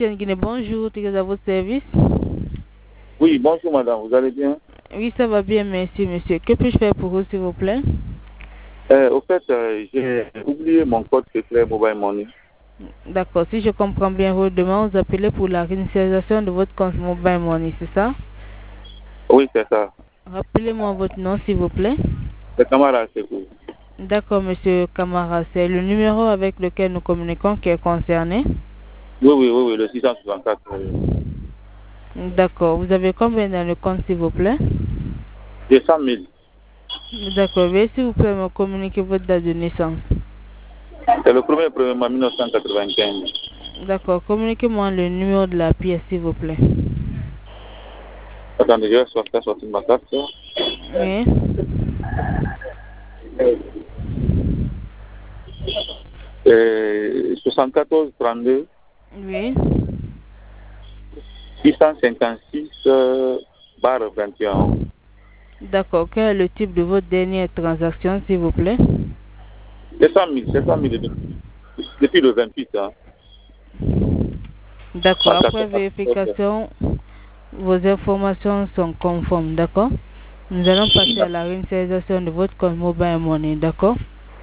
MTN Guinée, bonjour, tu es à votre service? Oui, bonjour madame, vous allez bien? Oui, ça va bien, merci monsieur. Que puis-je faire pour vous, s'il vous plaît? Au fait, j'ai oublié mon code secret Mobile Money. D'accord, si je comprends bien vos demandes, vous appelez pour la réinitialisation de votre compte Mobile Money, c'est ça? Oui, c'est ça. Rappelez-moi votre nom, s'il vous plaît. C'est Camara Sekou. D'accord, monsieur Camara, c'est le numéro avec lequel nous communiquons qui est concerné? Oui, le 664. D'accord, vous avez combien dans le compte, s'il vous plaît? 200 000. D'accord, veuillez s'il vous plaît me communiquer votre date de naissance. C'est le premier mai 1995. D'accord, communiquez-moi le numéro de la pièce, s'il vous plaît. Attendez, je vais sortir ma carte. Oui. 74 32 Oui. 656 barre 21. D'accord, quel est le type de votre dernière transaction, s'il vous plaît? 200 000 depuis le 28. Hein. D'accord, après vérification, vos informations sont conformes, d'accord? Nous allons passer à la réinitialisation de votre compte Mobile Money, d'accord?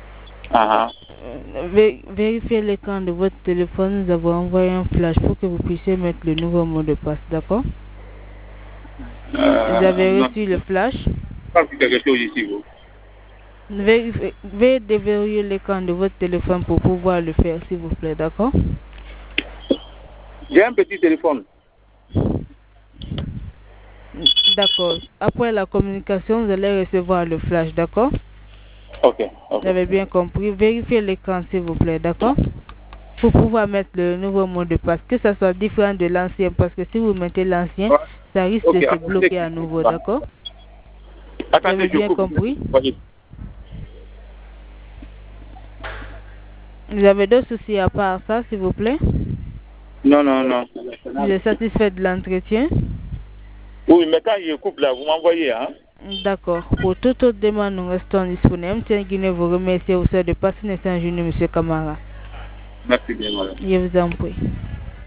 Vérifiez l'écran de votre téléphone, nous avons envoyé un flash pour que vous puissiez mettre le nouveau mot de passe, d'accord? Vous avez reçu le flash? Pas quelque chose ici, vous. Veuillez déverrouiller l'écran de votre téléphone pour pouvoir le faire, s'il vous plaît, d'accord? J'ai un petit téléphone. D'accord. Après la communication, vous allez recevoir le flash, d'accord? Ok. Vous avez bien compris. Vérifiez l'écran, s'il vous plaît, d'accord? Pour pouvoir mettre le nouveau mot de passe, que ça soit différent de l'ancien, parce que si vous mettez l'ancien, ça risque de se bloquer à nouveau, d'accord? Vous avez bien compris? Vous avez d'autres soucis à part ça, s'il vous plaît? Non. Vous êtes satisfait de l'entretien? Oui, mais quand je coupe là, vous m'envoyez, hein? D'accord. Pour toute autre demande, nous restons disponibles. MTN Guinée vous remercie au sein de passer un journée, M. Camara. Merci bien, madame. Je vous en prie.